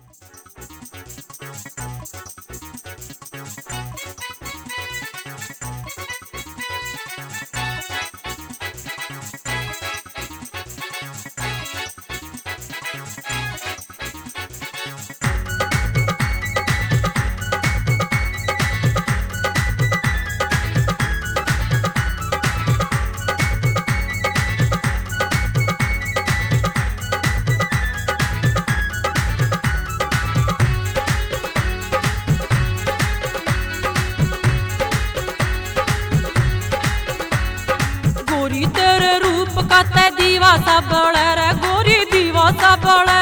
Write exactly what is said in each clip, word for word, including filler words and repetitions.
गोरी तेरे रूप का ते दीवा सा बड़ा रे, गोरी दीवा सा बड़ा।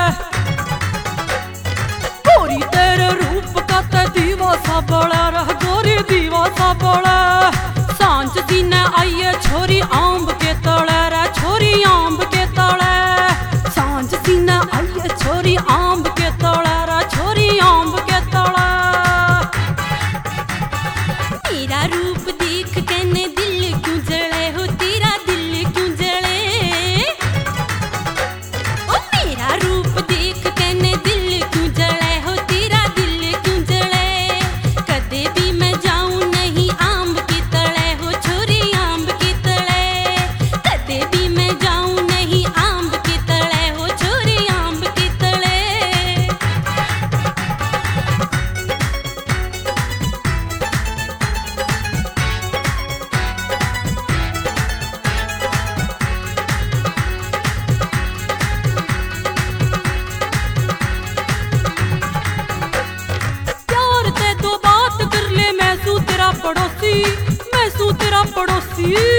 गोरी तेरे रूप का ते दीवा सा बड़ा रे, गोरी दीवा सा बड़ा। सांझ सीने आइए छोरी आंब के तले रे, छोरी आंब के तले। सांझ सीने आइए छोरी आंब के तले रे, छोरी आंब के तले। तेरा रूप देख के ने दिल क्यों जले हो, तेरा दिल क्यों जले। ओ तेरा रूप देख के ने दिल क्यों जले हो, तेरा दिल क्यों जले। कदे भी मैं जाऊं नहीं आंब की तले हो, छोरी आंब की तले। कदे भी मैं जाऊं नहीं आंब की तले हो, छोरी आंब की तले। प्यार ते तो बात कर ले, मैं सू तेरा पड़ोसी, मैं सू तेरा पड़ोसी।